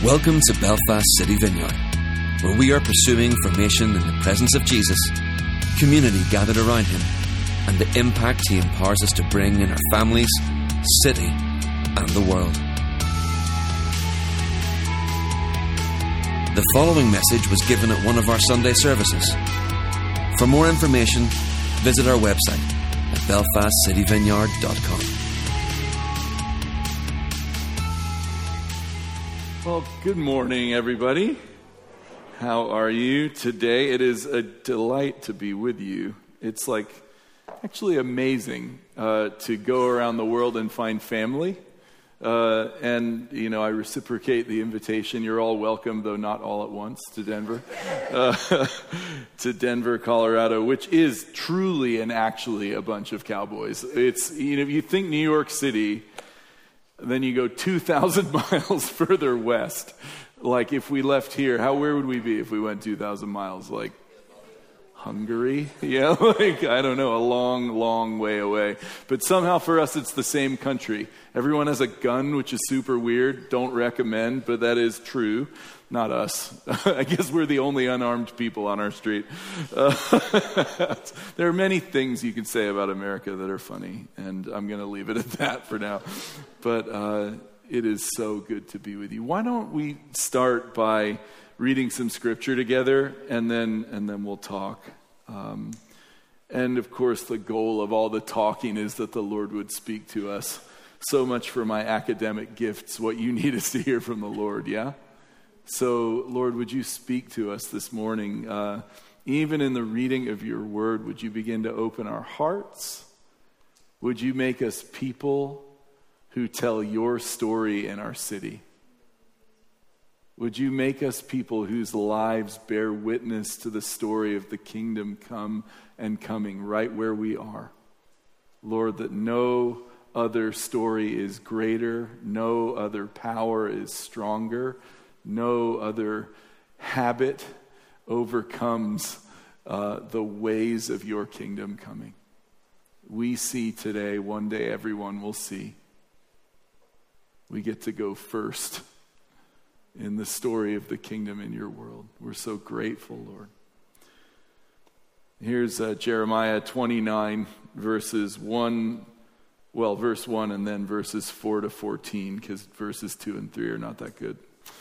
Welcome to Belfast City Vineyard, where we are pursuing formation in the presence of Jesus, community gathered around Him, and the impact He empowers us to bring in our families, city, and the world. The following message was given at one of our Sunday services. For more information, visit our website at belfastcityvineyard.com. Well, good morning, everybody. How are you today? It is a delight to be with you. It's actually amazing to go around the world and find family. And I reciprocate the invitation. You're all welcome, though not all at once, to Denver. To Denver, Colorado, which is truly and actually a bunch of cowboys. It's, if you think New York City, then you go 2,000 miles further west. Like if we left here, where would we be if we went 2,000 miles? Like Hungary? Yeah, I don't know, a long, long way away. But somehow for us, it's the same country. Everyone has a gun, which is super weird. Don't recommend, but that is true. Not us. I guess we're the only unarmed people on our street. There are many things you can say about America that are funny, and I'm going to leave it at that for now. But it is so good to be with you. Why don't we start by reading some scripture together, and then we'll talk. And of course, the goal of all the talking is that the Lord would speak to us. So much for my academic gifts. What you need is to hear from the Lord, yeah? So, Lord, would you speak to us this morning? Even in the reading of your word, would you begin to open our hearts? Would you make us people who tell your story in our city? Would you make us people whose lives bear witness to the story of the kingdom come and coming right where we are? Lord, that no other story is greater, no other power is stronger, no other habit overcomes the ways of your kingdom coming. We see today, one day everyone will see. We get to go first in the story of the kingdom in your world. We're so grateful, Lord. Here's Jeremiah 29, verse 1 and then verses 4 to 14, because verses 2 and 3 are not that good.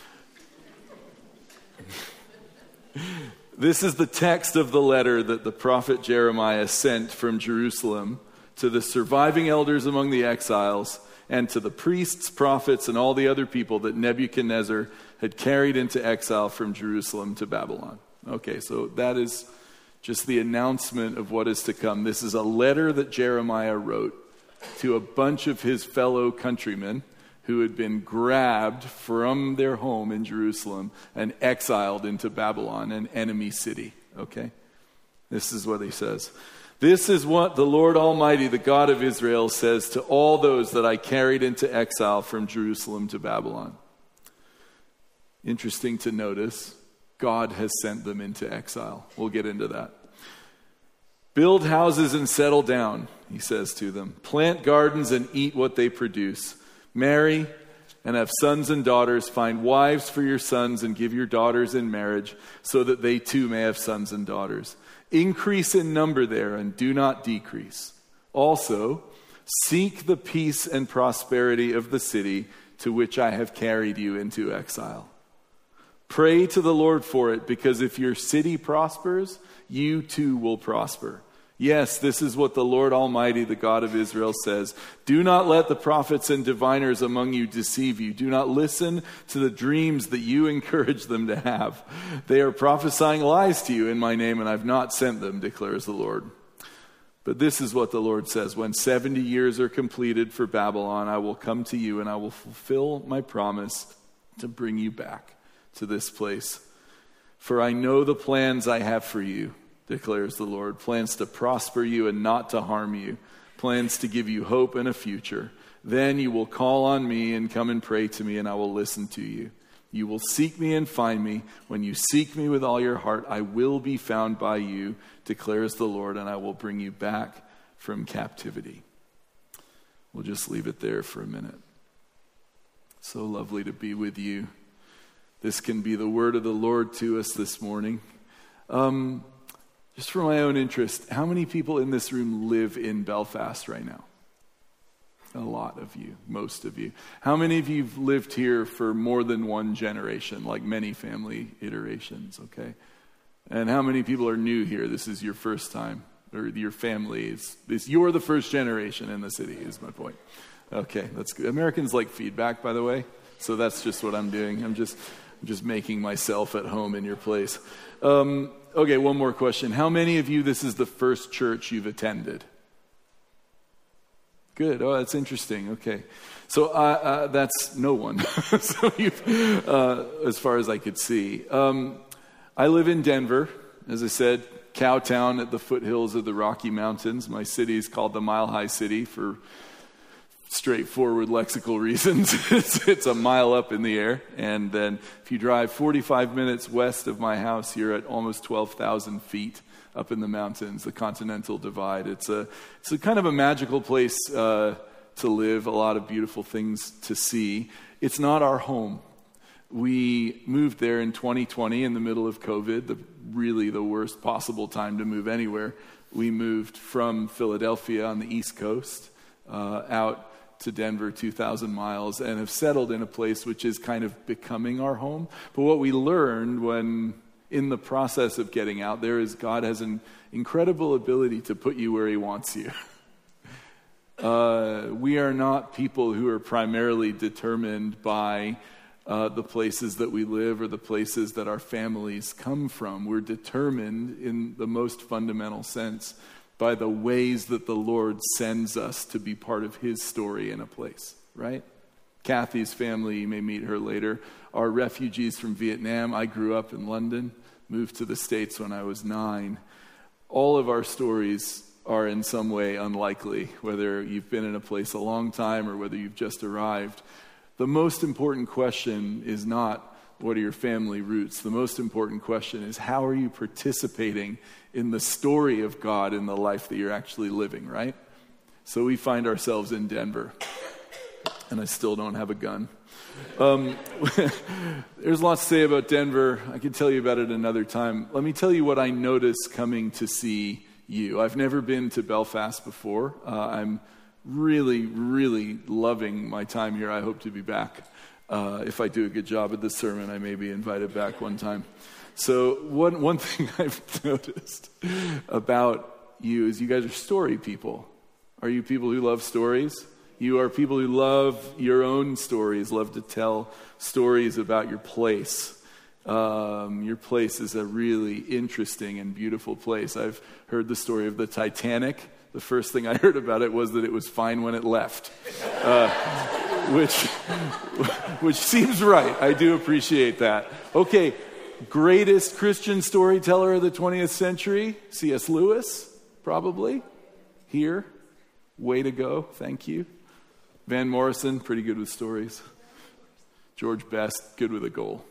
This is the text of the letter that the prophet Jeremiah sent from Jerusalem to the surviving elders among the exiles and to the priests, prophets, and all the other people that Nebuchadnezzar had carried into exile from Jerusalem to Babylon. Okay, so that is just the announcement of what is to come. This is a letter that Jeremiah wrote to a bunch of his fellow countrymen who had been grabbed from their home in Jerusalem and exiled into Babylon, an enemy city. Okay? This is what he says. This is what the Lord Almighty, the God of Israel, says to all those that I carried into exile from Jerusalem to Babylon. Interesting to notice, God has sent them into exile. We'll get into that. Build houses and settle down, he says to them. Plant gardens and eat what they produce. Marry and have sons and daughters. Find wives for your sons and give your daughters in marriage so that they too may have sons and daughters. Increase in number there and do not decrease. Also, seek the peace and prosperity of the city to which I have carried you into exile. Pray to the Lord for it, because if your city prospers, you too will prosper. Yes, this is what the Lord Almighty, the God of Israel, says. Do not let the prophets and diviners among you deceive you. Do not listen to the dreams that you encourage them to have. They are prophesying lies to you in my name, and I've not sent them, declares the Lord. But this is what the Lord says. When 70 years are completed for Babylon, I will come to you, and I will fulfill my promise to bring you back to this place. For I know the plans I have for you, declares the Lord, plans to prosper you and not to harm you, plans to give you hope and a future. Then you will call on me and come and pray to me, and I will listen to you. You will seek me and find me. When you seek me with all your heart, I will be found by you, declares the Lord, and I will bring you back from captivity. We'll just leave it there for a minute. So lovely to be with you. this can be the word of the Lord to us this morning. Just for my own interest, how many people in this room live in Belfast right now? A lot of you, most of you. How many of you have lived here for more than one generation, like many family iterations, okay? And how many people are new here? This is your first time, or your family you're the first generation in the city, is my point. Okay, that's good. Americans like feedback, by the way, so that's just what I'm doing. I'm just making myself at home in your place. Okay, one more question. How many of you, this is the first church you've attended? Good. Oh, that's interesting. Okay. So that's no one. So as far as I could see. I live in Denver, as I said, cow town at the foothills of the Rocky Mountains. My city is called the Mile High City for straightforward lexical reasons. It's a mile up in the air. And then if you drive 45 minutes west of my house, you're at almost 12,000 feet up in the mountains, the Continental Divide. It's a kind of a magical place to live, a lot of beautiful things to see. It's not our home. We moved there in 2020 in the middle of COVID, really the worst possible time to move anywhere. We moved from Philadelphia on the East Coast out to Denver, 2,000 miles, and have settled in a place which is kind of becoming our home. But what we learned when in the process of getting out there is God has an incredible ability to put you where he wants you. We are not people who are primarily determined by the places that we live or the places that our families come from. We're determined in the most fundamental sense by the ways that the Lord sends us to be part of his story in a place, right? Kathy's family, you may meet her later, are refugees from Vietnam. I grew up in London, moved to the States when I was 9. All of our stories are in some way unlikely, whether you've been in a place a long time or whether you've just arrived. The most important question is not, what are your family roots? The most important question is, how are you participating in the story of God in the life that you're actually living, right? So we find ourselves in Denver. And I still don't have a gun. There's lots to say about Denver. I could tell you about it another time. Let me tell you what I noticed coming to see you. I've never been to Belfast before. I'm really, really loving my time here. I hope to be back. If I do a good job at this sermon, I may be invited back one time. So one thing I've noticed about you is you guys are story people. Are you people who love stories? You are people who love your own stories, love to tell stories about your place. Your place is a really interesting and beautiful place. I've heard the story of the Titanic. The first thing I heard about it was that it was fine when it left, which seems right. I do appreciate that. Okay, greatest Christian storyteller of the 20th century, C.S. Lewis, probably, here. Way to go, thank you. Van Morrison, pretty good with stories. George Best, good with a goal.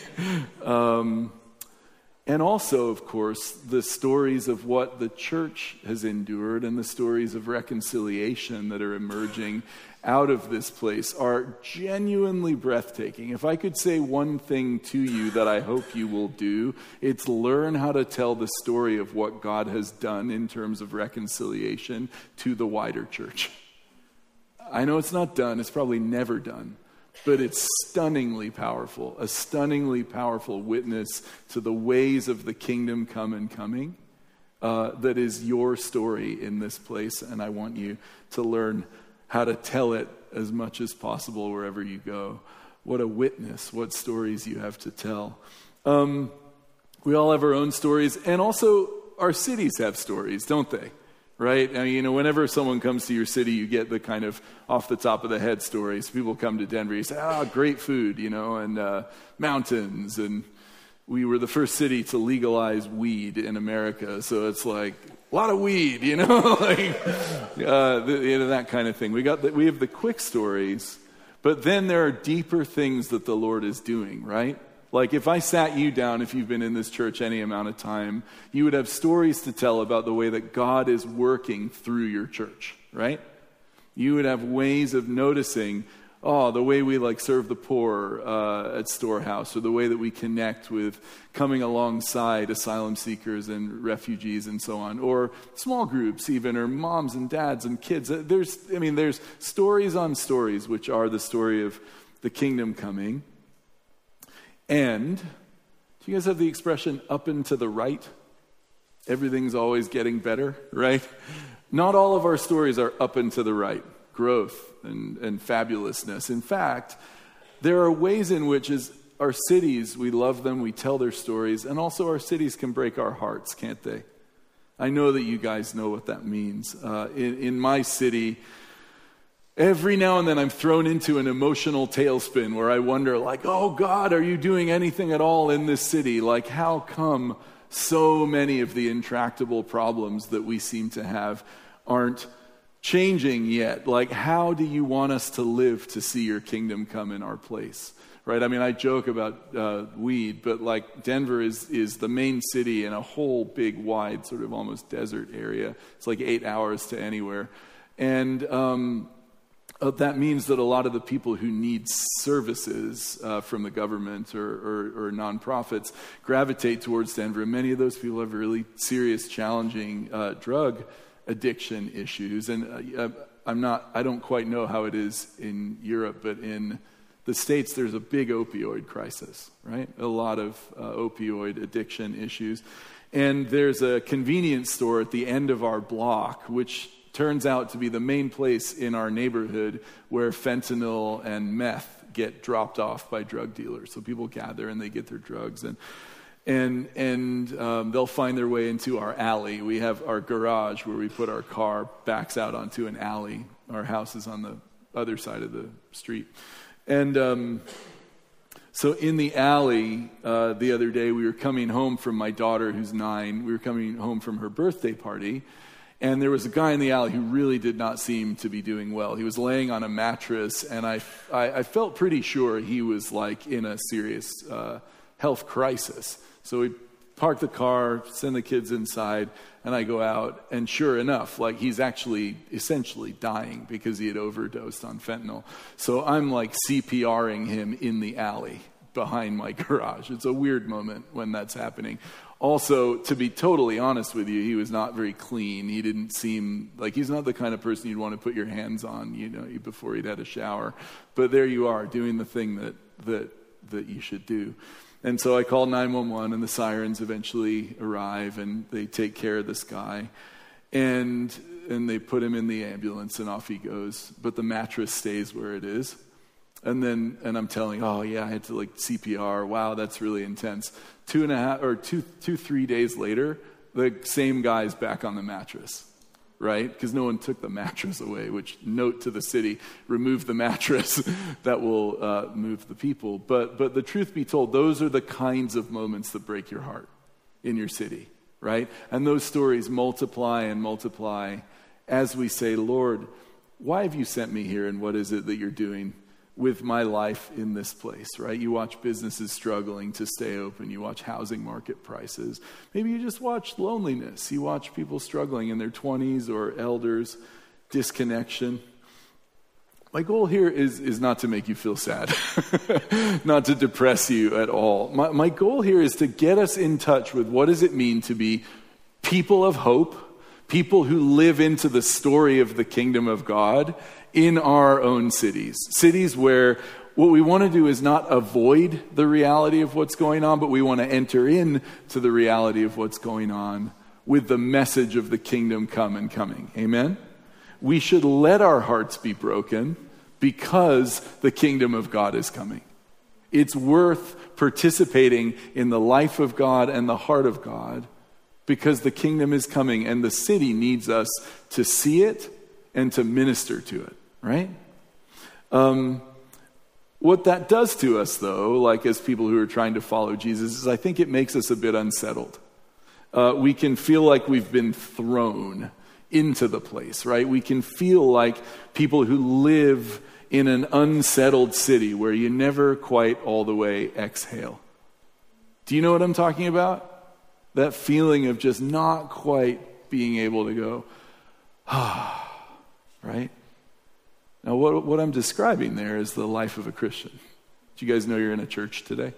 And also, of course, the stories of what the church has endured and the stories of reconciliation that are emerging out of this place are genuinely breathtaking. If I could say one thing to you that I hope you will do, it's learn how to tell the story of what God has done in terms of reconciliation to the wider church. I know it's not done, it's probably never done, but it's stunningly powerful, a stunningly powerful witness to the ways of the kingdom come and coming. That is your story in this place, and I want you to learn how to tell it as much as possible wherever you go. What a witness, what stories you have to tell. We all have our own stories, and also our cities have stories, don't they? Right? I mean, whenever someone comes to your city, you get the kind of off the top of the head stories. People come to Denver, you say, great food, and mountains. And we were the first city to legalize weed in America. So it's like, a lot of weed, that kind of thing. We have the quick stories, but then there are deeper things that the Lord is doing, right? Like if I sat you down, if you've been in this church any amount of time, you would have stories to tell about the way that God is working through your church, right? You would have ways of noticing the way we like serve the poor at Storehouse, or the way that we connect with coming alongside asylum seekers and refugees and so on, or small groups even, or moms and dads and kids. There's stories on stories, which are the story of the kingdom coming. And do you guys have the expression up and to the right? Everything's always getting better, right? Not all of our stories are up and to the right, growth and fabulousness. In fact, there are ways in which our cities, we love them, we tell their stories, and also our cities can break our hearts, can't they? I know that you guys know what that means. In my city, every now and then I'm thrown into an emotional tailspin where I wonder, like, oh God, are you doing anything at all in this city? Like, how come so many of the intractable problems that we seem to have aren't changing yet? Like, how do you want us to live to see your kingdom come in our place? Right? I mean, I joke about weed, but like Denver is the main city in a whole big, wide, sort of almost desert area. It's like 8 hours to anywhere. And that means that a lot of the people who need services from the government or nonprofits gravitate towards Denver. And many of those people have really serious, challenging drug addiction issues. And I don't quite know how it is in Europe, but in the States, there's a big opioid crisis, right? A lot of opioid addiction issues. And there's a convenience store at the end of our block, which turns out to be the main place in our neighborhood where fentanyl and meth get dropped off by drug dealers. So people gather and they get their drugs, and they'll find their way into our alley. We have our garage where we put our car, backs out onto an alley. Our house is on the other side of the street. And so in the alley, the other day, we were coming home from my daughter, who's 9. We were coming home from her birthday party. And there was a guy in the alley who really did not seem to be doing well. He was laying on a mattress, and I felt pretty sure he was like in a serious health crisis. So we park the car, send the kids inside, and I go out, and sure enough, like he's actually essentially dying because he had overdosed on fentanyl. So I'm like CPRing him in the alley behind my garage. It's a weird moment when that's happening. Also, to be totally honest with you, he was not very clean. He didn't seem like he's not the kind of person you'd want to put your hands on, before he'd had a shower. But there you are, doing the thing that you should do. And so I called 911, and the sirens eventually arrive, and they take care of this guy. And they put him in the ambulance, and off he goes. But the mattress stays where it is. And I'm telling, I had to like CPR. Wow, that's really intense. 3 days later, the same guy's back on the mattress, right? Because no one took the mattress away, which, note to the city, remove the mattress. That will move the people. But the truth be told, those are the kinds of moments that break your heart in your city, right? And those stories multiply and multiply as we say, Lord, why have you sent me here, and what is it that you're doing with my life in this place, right? You watch businesses struggling to stay open. You watch housing market prices. Maybe you just watch loneliness. You watch people struggling in their 20s, or elders, disconnection. My goal here is not to make you feel sad, not to depress you at all. My goal here is to get us in touch with what does it mean to be people of hope, people who live into the story of the kingdom of God in our own cities. Cities where what we want to do is not avoid the reality of what's going on, but we want to enter in to the reality of what's going on with the message of the kingdom come and coming. Amen? We should let our hearts be broken because the kingdom of God is coming. It's worth participating in the life of God and the heart of God because the kingdom is coming, and the city needs us to see it and to minister to it. Right? What that does to us, though, like as people who are trying to follow Jesus, is I think it makes us a bit unsettled. We can feel like we've been thrown into the place, right? We can feel like people who live in an unsettled city where you never quite all the way exhale. Do you know what I'm talking about? That feeling of just not quite being able to go, right? Now, what I'm describing there is the life of a Christian. Do you guys know you're in a church today?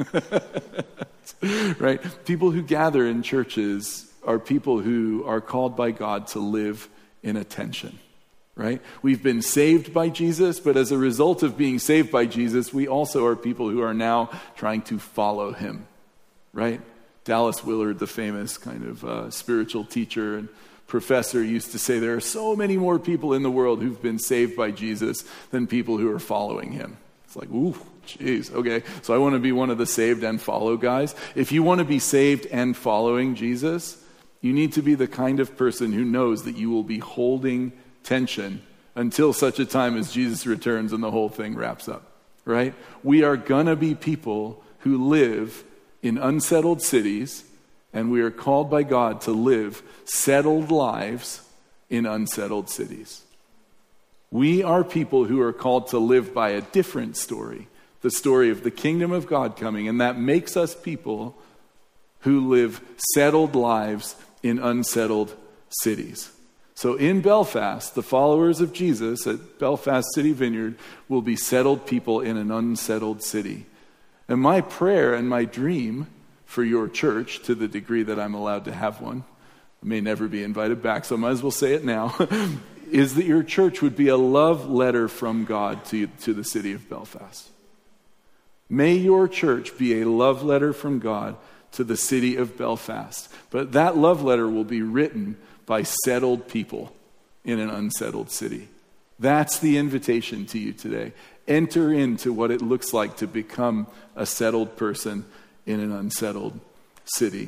Right? People who gather in churches are people who are called by God to live in a tension. Right? We've been saved by Jesus, but as a result of being saved by Jesus, we also are people who are now trying to follow him. Right? Dallas Willard, the famous kind of spiritual teacher and professor, used to say there are so many more people in the world who've been saved by Jesus than people who are following him. It's like, ooh, geez, okay. So I want to be one of the saved and follow guys. If you want to be saved and following Jesus, you need to be the kind of person who knows that you will be holding tension until such a time as Jesus returns and the whole thing wraps up, right? We are going to be people who live in unsettled cities, and we are called by God to live settled lives in unsettled cities. We are people who are called to live by a different story, the story of the kingdom of God coming, and that makes us people who live settled lives in unsettled cities. So in Belfast, the followers of Jesus at Belfast City Vineyard will be settled people in an unsettled city. And my prayer and my dream for your church, to the degree that I'm allowed to have one, I may never be invited back, so I might as well say it now, is that your church would be a love letter from God to the city of Belfast. May your church be a love letter from God to the city of Belfast. But that love letter will be written by settled people in an unsettled city. That's the invitation to you today. Enter into what it looks like to become a settled person in an unsettled city.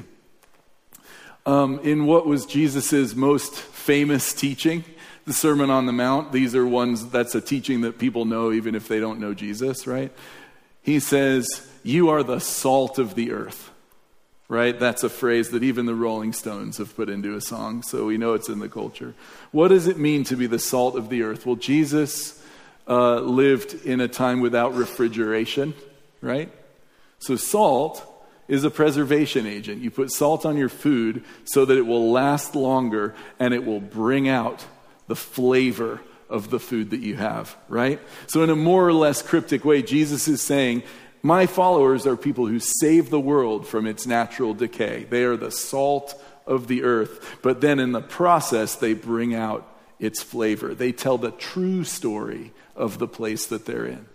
In what was Jesus's most famous teaching, the Sermon on the Mount, these are ones, that's a teaching that people know even if they don't know Jesus, right? He says, you are the salt of the earth. Right? That's a phrase that even the Rolling Stones have put into a song, so we know it's in the culture. What does it mean to be the salt of the earth? Well, Jesus lived in a time without refrigeration, right? So salt is a preservation agent. You put salt on your food so that it will last longer and it will bring out the flavor of the food that you have, right? So in a more or less cryptic way, Jesus is saying, my followers are people who save the world from its natural decay. They are the salt of the earth. But then in the process, they bring out its flavor. They tell the true story of the place that they're in.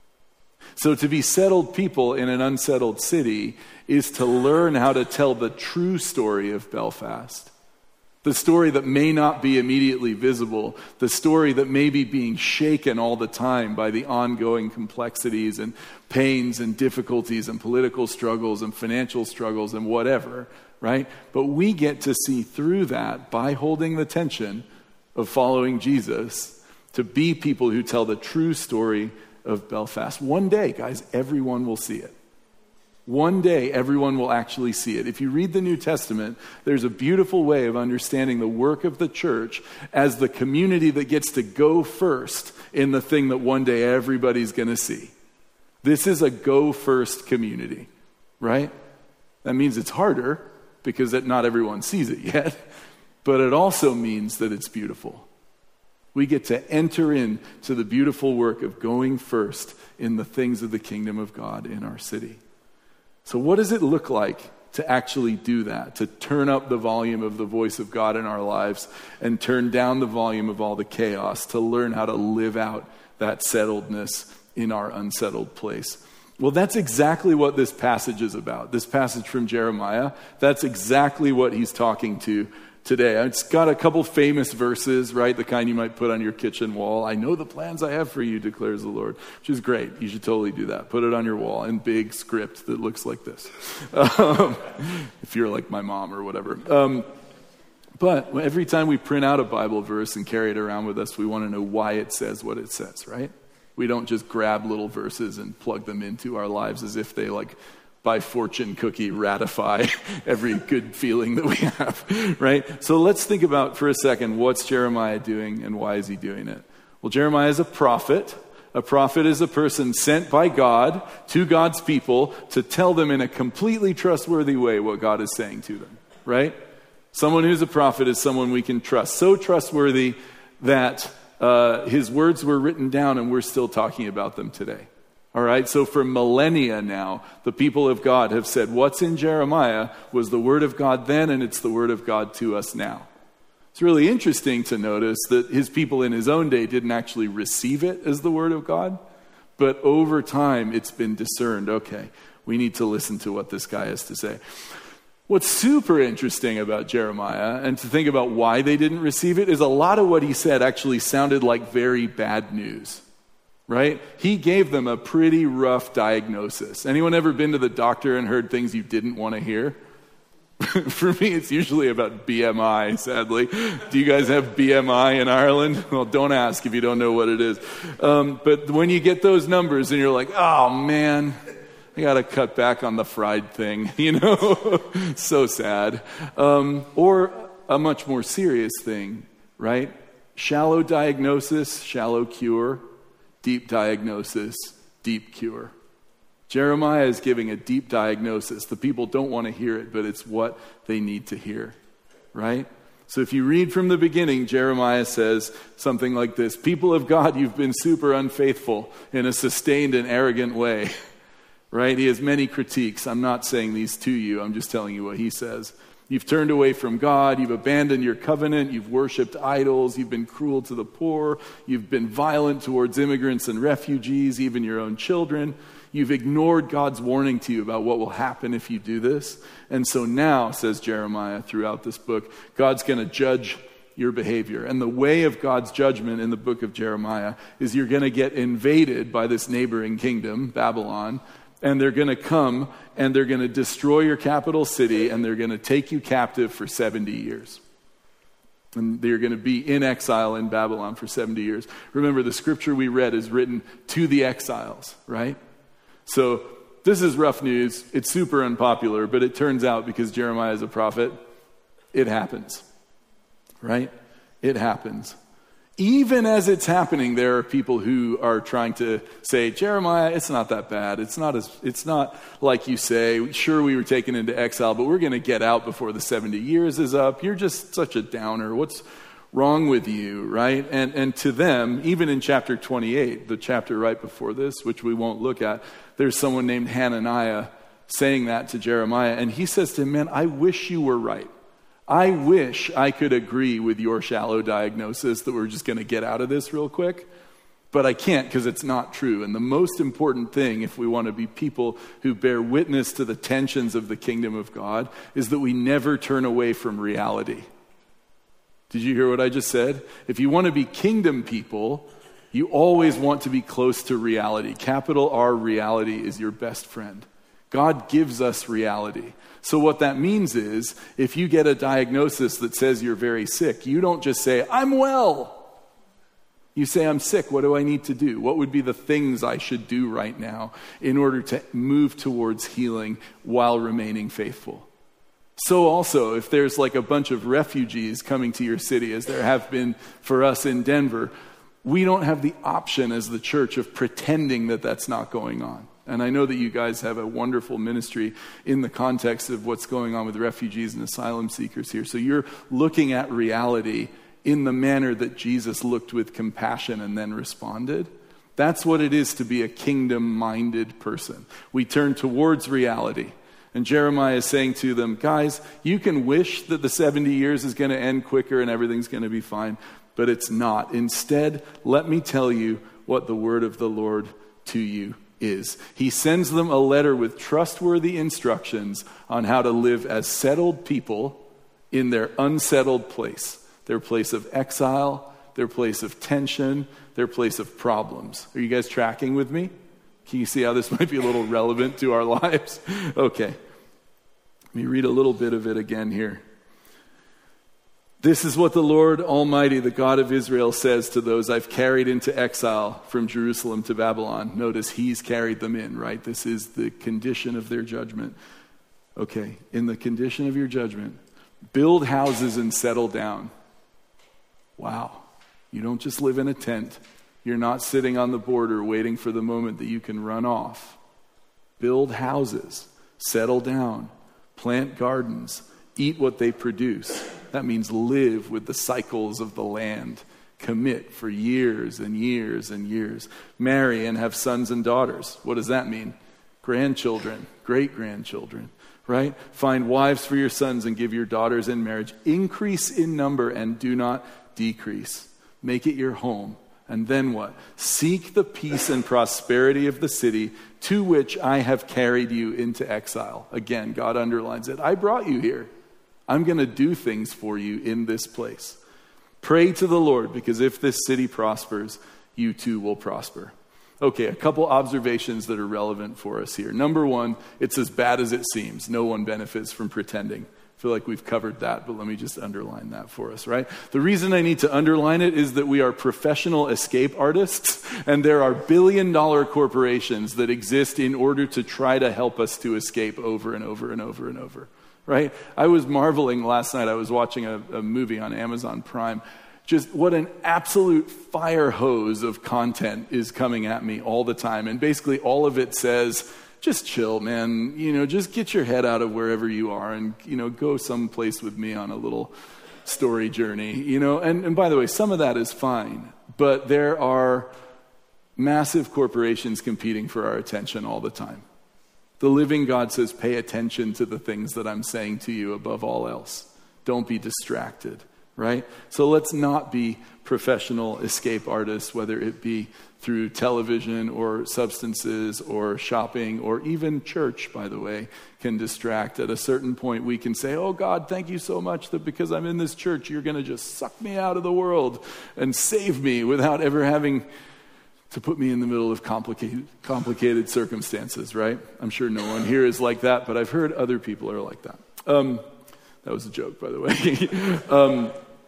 So to be settled people in an unsettled city is to learn how to tell the true story of Belfast. The story that may not be immediately visible, the story that may be being shaken all the time by the ongoing complexities and pains and difficulties and political struggles and financial struggles and whatever, right? But we get to see through that by holding the tension of following Jesus to be people who tell the true story of Belfast. One day, guys, everyone will see it. One day, everyone will actually see it. If you read the New Testament, there's a beautiful way of understanding the work of the church as the community that gets to go first in the thing that one day everybody's going to see. This is a go first community, right? That means it's harder because not everyone sees it yet, but it also means that it's beautiful. We get to enter into the beautiful work of going first in the things of the kingdom of God in our city. So what does it look like to actually do that, to turn up the volume of the voice of God in our lives and turn down the volume of all the chaos, to learn how to live out that settledness in our unsettled place? Well, that's exactly what this passage is about. This passage from Jeremiah, that's exactly what he's talking to today. It's got a couple famous verses, right? The kind you might put on your kitchen wall. I know the plans I have for you, declares the Lord, which is great. You should totally do that. Put it on your wall in big script that looks like this. If you're like my mom or whatever. But every time we print out a Bible verse and carry it around with us, we want to know why it says what it says, right? We don't just grab little verses and plug them into our lives as if they by fortune cookie ratify every good feeling that we have, right? So let's think about for a second, what's Jeremiah doing and why is he doing it? Well, Jeremiah is a prophet. A prophet is a person sent by God to God's people to tell them in a completely trustworthy way what God is saying to them, right? Someone who's a prophet is someone we can trust. So trustworthy that his words were written down and we're still talking about them today. All right, so for millennia now, the people of God have said what's in Jeremiah was the word of God then, and it's the word of God to us now. It's really interesting to notice that his people in his own day didn't actually receive it as the word of God, but over time it's been discerned, okay, we need to listen to what this guy has to say. What's super interesting about Jeremiah, and to think about why they didn't receive it, is a lot of what he said actually sounded like very bad news. Right? He gave them a pretty rough diagnosis. Anyone ever been to the doctor and heard things you didn't want to hear? For me, it's usually about BMI, sadly. Do you guys have BMI in Ireland? Well, don't ask if you don't know what it is. But when you get those numbers and you're like, oh man, I got to cut back on the fried thing, So sad. Or a much more serious thing, right? Shallow diagnosis, shallow cure. Deep diagnosis, deep cure. Jeremiah is giving a deep diagnosis. The people don't want to hear it, but it's what they need to hear, right? So if you read from the beginning, Jeremiah says something like this: people of God, you've been super unfaithful in a sustained and arrogant way, right? He has many critiques. I'm not saying these to you. I'm just telling you what he says. You've turned away from God, you've abandoned your covenant, you've worshipped idols, you've been cruel to the poor, you've been violent towards immigrants and refugees, even your own children. You've ignored God's warning to you about what will happen if you do this. And so now, says Jeremiah throughout this book, God's going to judge your behavior. And the way of God's judgment in the book of Jeremiah is you're going to get invaded by this neighboring kingdom, Babylon, and they're going to come and they're going to destroy your capital city and they're going to take you captive for 70 years. And they're going to be in exile in Babylon for 70 years. Remember, the scripture we read is written to the exiles, right? So this is rough news. It's super unpopular, but it turns out, because Jeremiah is a prophet, it happens, right? It happens. Even as it's happening, there are people who are trying to say, Jeremiah, it's not that bad. It's not like you say. Sure, we were taken into exile, but we're going to get out before the 70 years is up. You're just such a downer. What's wrong with you, right? And to them, even in chapter 28, the chapter right before this, which we won't look at, there's someone named Hananiah saying that to Jeremiah. And he says to him, man, I wish you were right. I wish I could agree with your shallow diagnosis that we're just going to get out of this real quick, but I can't, because it's not true. And the most important thing, if we want to be people who bear witness to the tensions of the kingdom of God, is that we never turn away from reality. Did you hear what I just said? If you want to be kingdom people, you always want to be close to reality. Capital R, reality is your best friend. God gives us reality. So what that means is, if you get a diagnosis that says you're very sick, you don't just say, I'm well. You say, I'm sick. What do I need to do? What would be the things I should do right now in order to move towards healing while remaining faithful? So also, if there's like a bunch of refugees coming to your city, as there have been for us in Denver, we don't have the option as the church of pretending that that's not going on. And I know that you guys have a wonderful ministry in the context of what's going on with refugees and asylum seekers here. So you're looking at reality in the manner that Jesus looked with compassion and then responded. That's what it is to be a kingdom-minded person. We turn towards reality. And Jeremiah is saying to them, guys, you can wish that the 70 years is going to end quicker and everything's going to be fine, but it's not. Instead, let me tell you what the word of the Lord to you is. He sends them a letter with trustworthy instructions on how to live as settled people in their unsettled place, their place of exile, their place of tension, their place of problems. Are you guys tracking with me? Can you see how this might be a little relevant to our lives? Okay. Let me read a little bit of it again here. This is what the Lord Almighty, the God of Israel, says to those I've carried into exile from Jerusalem to Babylon. Notice he's carried them in, right? This is the condition of their judgment. Okay, in the condition of your judgment, build houses and settle down. Wow. You don't just live in a tent. You're not sitting on the border waiting for the moment that you can run off. Build houses, settle down, plant gardens, eat what they produce. That means live with the cycles of the land Commit for years and years and years. Marry and have sons and daughters. What does that mean? Grandchildren, great-grandchildren, right? Find wives for your sons and give your daughters in marriage. Increase in number and do not decrease. Make it your home. And then what? Seek the peace and prosperity of the city to which I have carried you into exile. Again, God underlines it. I brought you here. I'm going to do things for you in this place. Pray to the Lord, because if this city prospers, you too will prosper. Okay, a couple observations that are relevant for us here. Number one, it's as bad as it seems. No one benefits from pretending. I feel like we've covered that, but let me just underline that for us, right? The reason I need to underline it is that we are professional escape artists, and there are billion-dollar corporations that exist in order to try to help us to escape over and over and over and over, right? I was marveling last night. I was watching a movie on Amazon Prime. Just what an absolute fire hose of content is coming at me all the time. And basically all of it says, just chill, man. Just get your head out of wherever you are and, go someplace with me on a little story journey, And by the way, some of that is fine. But there are massive corporations competing for our attention all the time. The living God says, pay attention to the things that I'm saying to you above all else. Don't be distracted, right? So let's not be professional escape artists, whether it be through television or substances or shopping or even church, by the way, can distract. At a certain point, we can say, oh God, thank you so much that because I'm in this church, you're going to just suck me out of the world and save me without ever having to put me in the middle of complicated circumstances, right? I'm sure no one here is like that, but I've heard other people are like that. That was a joke, by the way.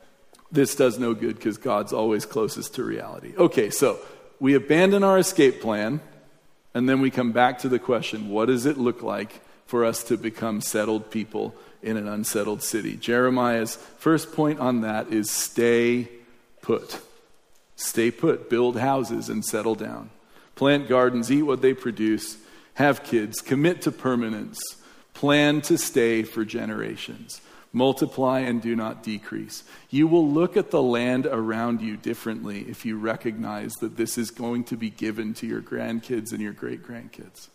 This does no good because God's always closest to reality. Okay, so we abandon our escape plan, and then we come back to the question, what does it look like for us to become settled people in an unsettled city? Jeremiah's first point on that is stay put. Stay put. Build houses and settle down. Plant gardens, eat what they produce, have kids, commit to permanence, plan to stay for generations. Multiply and do not decrease. You will look at the land around you differently if you recognize that this is going to be given to your grandkids and your great-grandkids.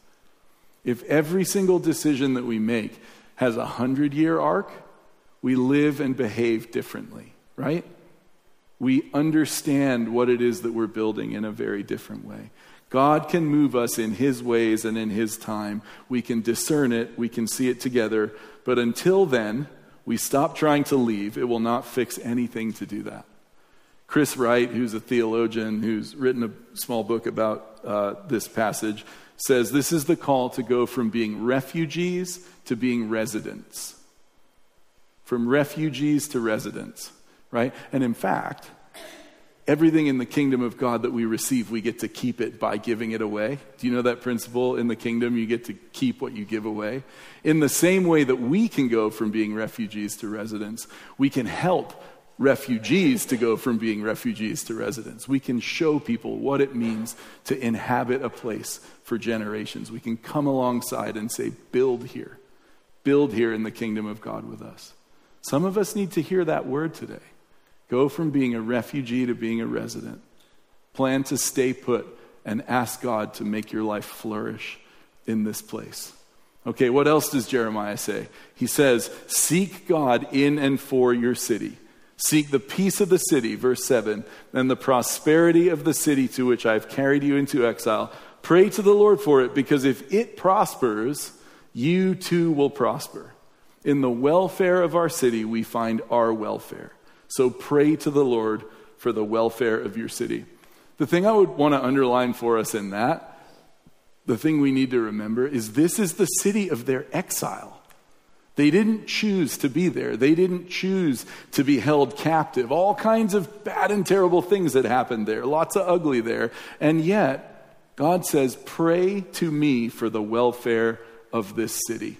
If every single decision that we make has a 100-year arc, we live and behave differently, right? We understand what it is that we're building in a very different way. God can move us in His ways and in His time. We can discern it. We can see it together. But until then, we stop trying to leave. It will not fix anything to do that. Chris Wright, who's a theologian who's written a small book about this passage, says this is the call to go from being refugees to being residents. From refugees to residents, right? And in fact, everything in the kingdom of God that we receive, we get to keep it by giving it away. Do you know that principle? In the kingdom, you get to keep what you give away. In the same way that we can go from being refugees to residents, we can help refugees to go from being refugees to residents. We can show people what it means to inhabit a place for generations. We can come alongside and say, build here in the kingdom of God with us. Some of us need to hear that word today. Go from being a refugee to being a resident. Plan to stay put and ask God to make your life flourish in this place. Okay, what else does Jeremiah say? He says, seek God in and for your city. Seek the peace of the city, verse 7, and the prosperity of the city to which I have carried you into exile. Pray to the Lord for it, because if it prospers, you too will prosper. In the welfare of our city, we find our welfare. So pray to the Lord for the welfare of your city. The thing I would want to underline for us in that, the thing we need to remember, is this is the city of their exile. They didn't choose to be there. They didn't choose to be held captive. All kinds of bad and terrible things that happened there. Lots of ugly there. And yet, God says, pray to me for the welfare of this city.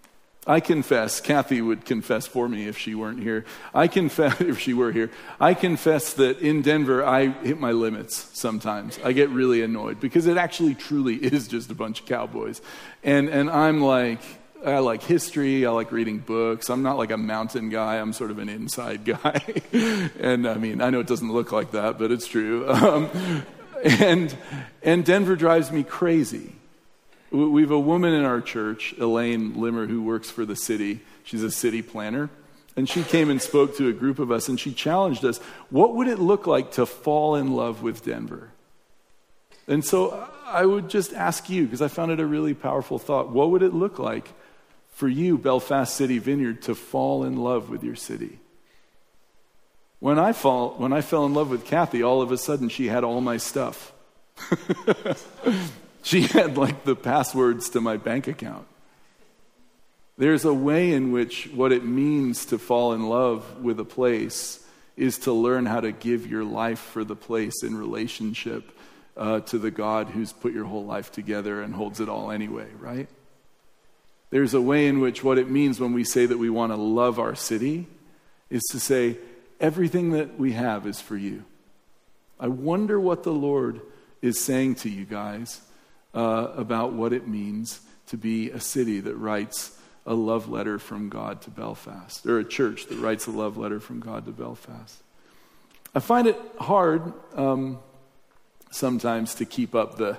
I confess, Kathy would confess for me if she weren't here. If she were here, I confess that in Denver, I hit my limits sometimes. I get really annoyed because it actually truly is just a bunch of cowboys. And I'm like, I like history. I like reading books. I'm not like a mountain guy. I'm sort of an inside guy. And I mean, I know it doesn't look like that, but it's true. And Denver drives me crazy. We have a woman in our church, Elaine Limmer, who works for the city. She's a city planner. And she came and spoke to a group of us, and she challenged us, what would it look like to fall in love with Denver? And so I would just ask you, because I found it a really powerful thought, what would it look like for you, Belfast City Vineyard, to fall in love with your city? When I fell in love with Kathy, all of a sudden she had all my stuff. She had like the passwords to my bank account. There's a way in which what it means to fall in love with a place is to learn how to give your life for the place in relationship to the God who's put your whole life together and holds it all anyway, right? There's a way in which what it means when we say that we want to love our city is to say, everything that we have is for you. I wonder what the Lord is saying to you guys about what it means to be a city that writes a love letter from God to Belfast, or a church that writes a love letter from God to Belfast. I find it hard sometimes to keep up the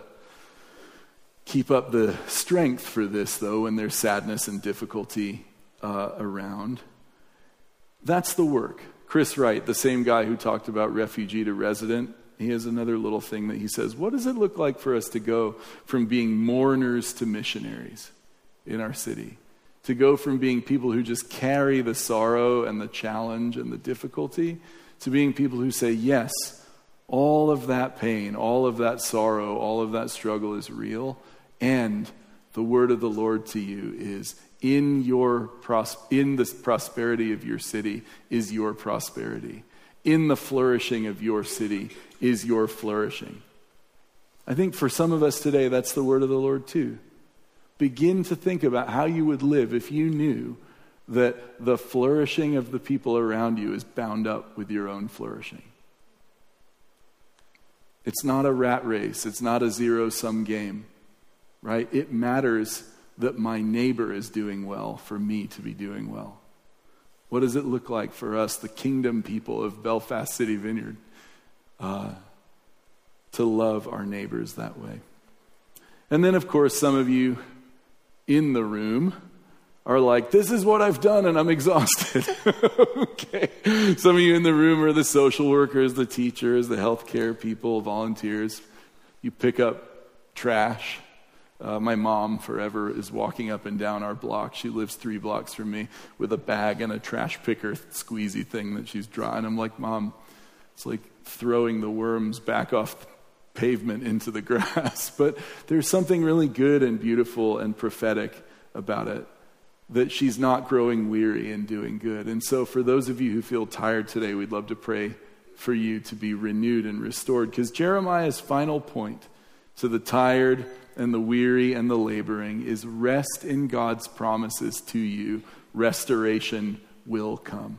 strength for this, though, when there's sadness and difficulty around. That's the work. Chris Wright, the same guy who talked about refugee to resident, he has another little thing that he says, what does it look like for us to go from being mourners to missionaries in our city? To go from being people who just carry the sorrow and the challenge and the difficulty to being people who say, yes, all of that pain, all of that sorrow, all of that struggle is real, and the word of the Lord to you is, in the prosperity of your city is your prosperity. In the flourishing of your city is your flourishing. I think for some of us today, that's the word of the Lord too. Begin to think about how you would live if you knew that the flourishing of the people around you is bound up with your own flourishing. It's not a rat race. It's not a zero-sum game, right? It matters that my neighbor is doing well for me to be doing well. What does it look like for us, the kingdom people of Belfast City Vineyard, to love our neighbors that way? And then, of course, some of you in the room are like, this is what I've done and I'm exhausted. Okay. Some of you in the room are the social workers, the teachers, the healthcare people, volunteers. You pick up trash. My mom forever is walking up and down our block. She lives 3 blocks from me with a bag and a trash picker squeezy thing that she's drawing. I'm like, Mom, it's like throwing the worms back off the pavement into the grass. But there's something really good and beautiful and prophetic about it, that she's not growing weary and doing good. And so for those of you who feel tired today, we'd love to pray for you to be renewed and restored, because Jeremiah's final point to the tired and the weary and the laboring is rest in God's promises to you. Restoration will come.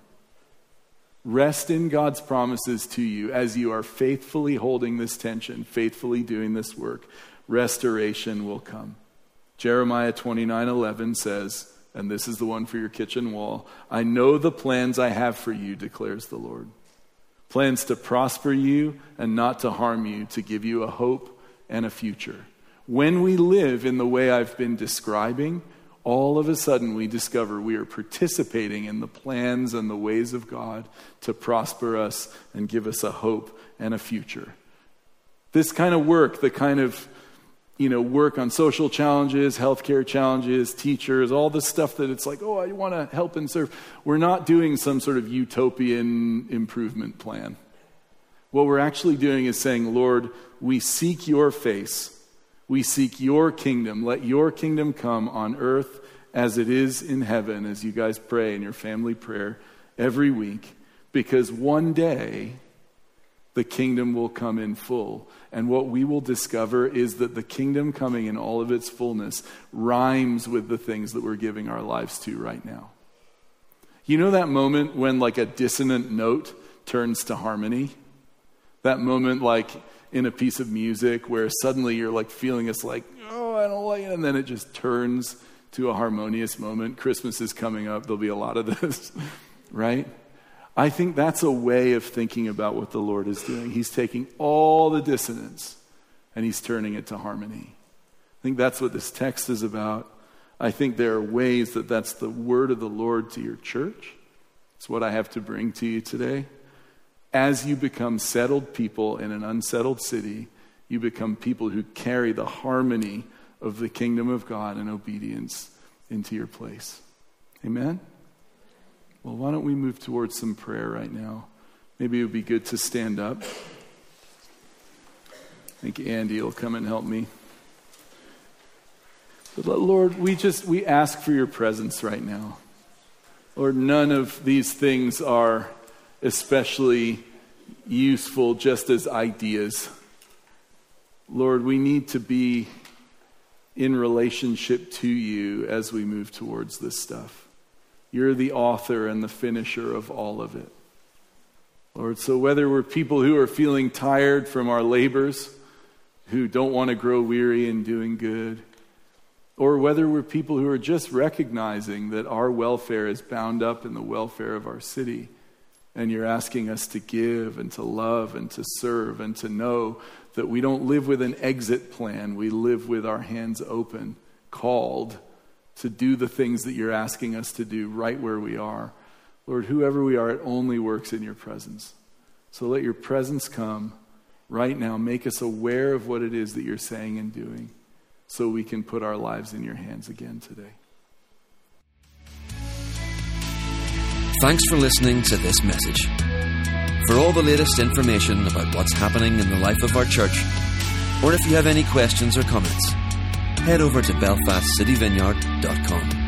Rest in God's promises to you as you are faithfully holding this tension, faithfully doing this work. Restoration will come. Jeremiah 29:11 says, and this is the one for your kitchen wall, I know the plans I have for you, declares the Lord. Plans to prosper you and not to harm you, to give you a hope and a future. When we live in the way I've been describing, all of a sudden we discover we are participating in the plans and the ways of God to prosper us and give us a hope and a future. This kind of work, the kind of work on social challenges, healthcare challenges, teachers, all the stuff that it's like, oh, I want to help and serve. We're not doing some sort of utopian improvement plan. What we're actually doing is saying, Lord, we seek your face. We seek your kingdom. Let your kingdom come on earth as it is in heaven, as you guys pray in your family prayer every week, because one day the kingdom will come in full. And what we will discover is that the kingdom coming in all of its fullness rhymes with the things that we're giving our lives to right now. You know that moment when like a dissonant note turns to harmony? That moment like in a piece of music where suddenly you're like feeling this like, oh, I don't like it. And then it just turns to a harmonious moment. Christmas is coming up. There'll be a lot of this, right? I think that's a way of thinking about what the Lord is doing. He's taking all the dissonance and he's turning it to harmony. I think that's what this text is about. I think there are ways that that's the word of the Lord to your church. It's what I have to bring to you today. As you become settled people in an unsettled city, you become people who carry the harmony of the kingdom of God and obedience into your place. Amen? Well, why don't we move towards some prayer right now? Maybe it would be good to stand up. I think Andy will come and help me. But Lord, we ask for your presence right now. Lord, none of these things are especially useful just as ideas. Lord, we need to be in relationship to you as we move towards this stuff. You're the author and the finisher of all of it. Lord, so whether we're people who are feeling tired from our labors, who don't want to grow weary in doing good, or whether we're people who are just recognizing that our welfare is bound up in the welfare of our city, and you're asking us to give and to love and to serve and to know that we don't live with an exit plan. We live with our hands open, called to do the things that you're asking us to do right where we are. Lord, whoever we are, it only works in your presence. So let your presence come right now. Make us aware of what it is that you're saying and doing so we can put our lives in your hands again today. Thanks for listening to this message. For all the latest information about what's happening in the life of our church, or if you have any questions or comments, head over to belfastcityvineyard.com.